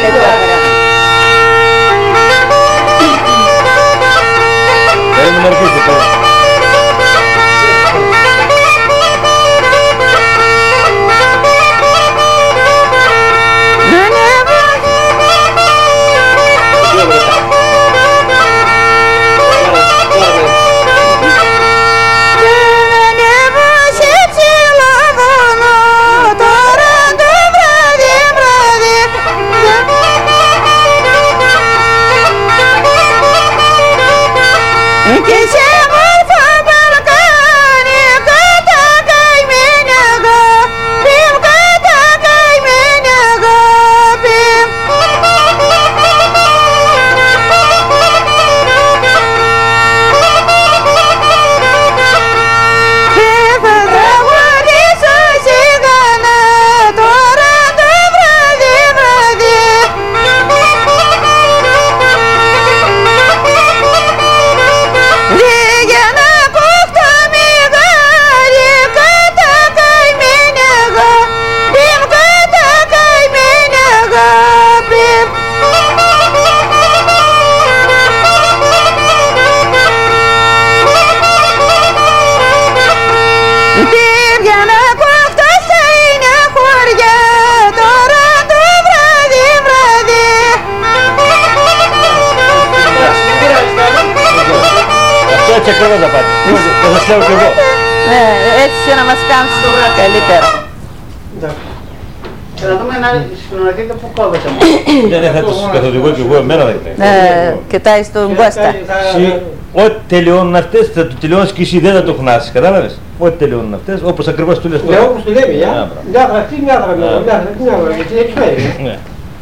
Έτσι ακριβώς θα πάτε. Θα σας λέω κι εγώ. Ναι, έτσι να μας κάνεις καλύτερα. Και να δούμε να συνοηθείτε που κόβεται. Ναι, θα τους καθοδηγώ κι εγώ εμένα. Κοιτάει στον Κώστα. Ό,τι τελειώνουν αυτές θα το τελειώνεις και εσύ, δεν θα το χνάσεις, κατάλαβες. Ό,τι τελειώνουν αυτές, όπως ακριβώς του λες τώρα. Ναι, όπως του λέμε, μια χαρά, τι μια χαρά, γιατί έχει φέρει.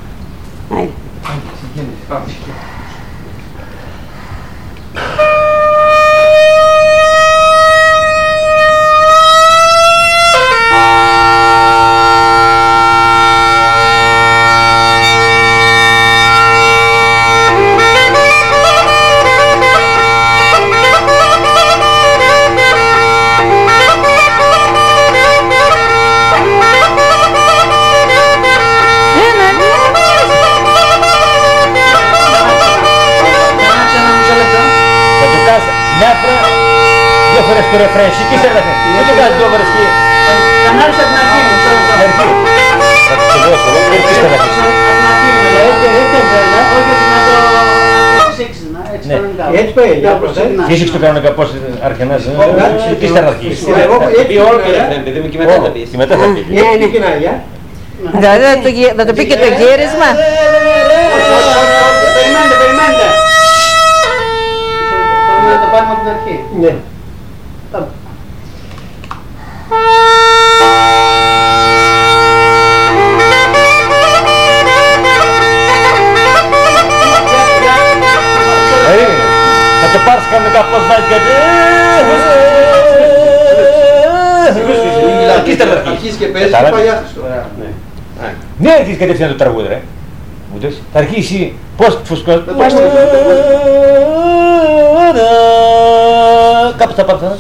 Το ρεφρέν, εσύ και είσαι ρεφρέν. Δεν το κάνεις δύο φορές και... Θα να έρθει από την αρχή. Θα το τελειώσω, δεν το έχεις να αφήσεις. Έτσι πάει, Φύσηξε το κανονικά πώς αρχινάς, τι θα αρχίσεις. Πει όλο το ρεφρέν, παιδί μου, και μετά θα πεις. Και μετά θα πεις. Δηλαδή θα το πει και το γύρισμα. Περιμένετε. Θέλουμε να το πάρουμε από την αρχή. Ναι. Θα το πάρεις κανονικά πώς βάζει κάτι. Αρχίσεις και πες και παλιά. Ναι, αρχίσεις κατευθείαν το τραγούδι, ρε. Θα αρχίσει πώς φουσκώσει. Κάπου θα πάρεις ένας.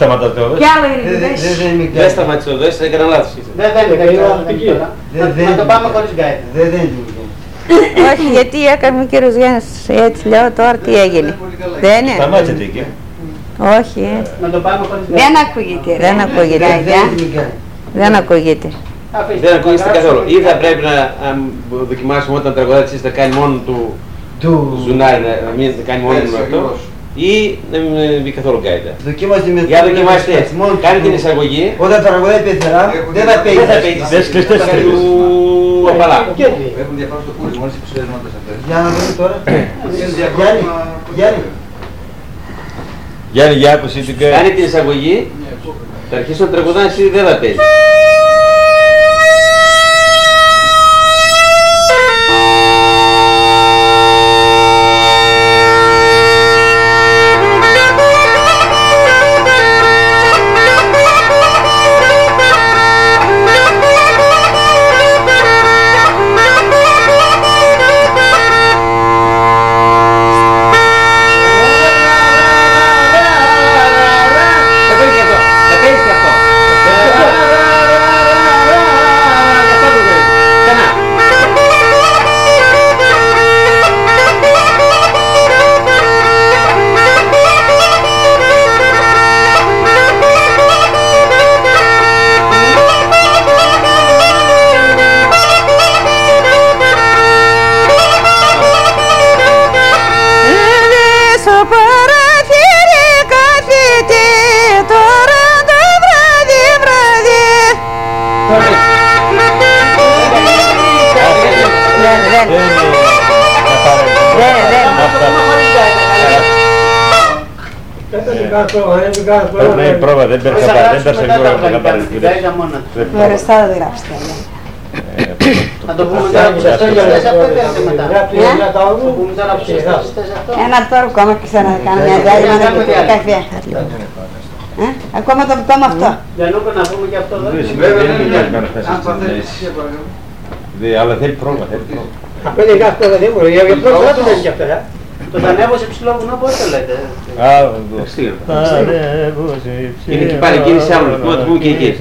σταματάς το Κι άλλο είναι η δέση. Δεν σταμάτησε το δες, έκανα λάθος. Δεν είναι. Να το πάμε χωρίς γκάιτα. Δεν είναι. Όχι, γιατί έκανε ο κύριος Γιάννης έτσι, λέω τώρα τι έγινε. Δεν είναι. Σταμάτησε τι εκεί. Όχι, Να το πάμε χωρίς γκάιτα. δεν ακούγεται, δεν ακούγεται. Δεν ακούγεται. Δεν ακούγεστε καθόλου. Ή θα πρέπει να δοκιμάσουμε όταν τραγουδάτε να κάνει μόνο του ζουνάρι, να μην κάνει μόνο του αυτό. Ή να μην μπει καθόλου γκάιτα. Για δοκιμάστε. Κάνει την εισαγωγή. Όταν τραγουδάει πεθερά, δεν θα παίζει. Δες κλειστές του απαλά. Έχουν διαφορά στο κούρι, μόλις υψηλές νότες αυτές. Για να δούμε τώρα. Γιάννη. Γιάννη, για άκουση την Κάνει την εισαγωγή. Θα αρχίσω να τραγουδάνε, εσύ δεν θα παίζει. Πρέπει να είναι πρόβα, δεν πέρασε γρήγορα να πάρει. Οριστά δεν γράψτε. Να το πούμε τώρα που σας το γιορτές αυτό ή θέλετε μετά. Το πούμε τώρα που σας αυτό. Ένα τώρα ακόμα και ξανακάνω μια διάλειμμα να πει καφέ. Ακόμα το πτώμα αυτό. Για Λούκο να πούμε και αυτό εδώ. Αλλά θέλει πρόβα, Αυτό είναι κάτι δεν μπορεί. Για πρώτα δεν είναι και αυτό. Το τανεύω σε ψηλό βουνό πώς το λέτε. Είναι εκεί πάλι, εκείνη σε άλλο, να το πούμε και εκεί.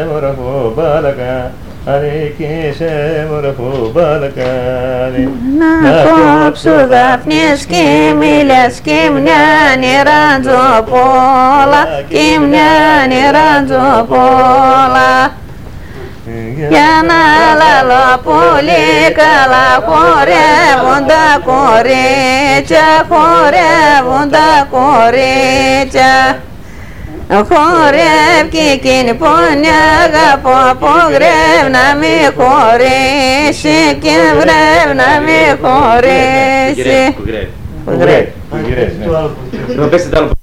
Να κόψω δάφνες και μήλες και μια νεραντζοπόλα και μια νεραντζοπόλα. Για να λαλώ πολύ καλά χορεύουν τα κορίτσια, χορεύουν τα κορίτσια. Χορεύει και εκείνη που αγαπώ που βρεύει να μη χωρίσει και βρεύει να μη χωρίσει. Που γρέπει. Να πέσετε άλλο.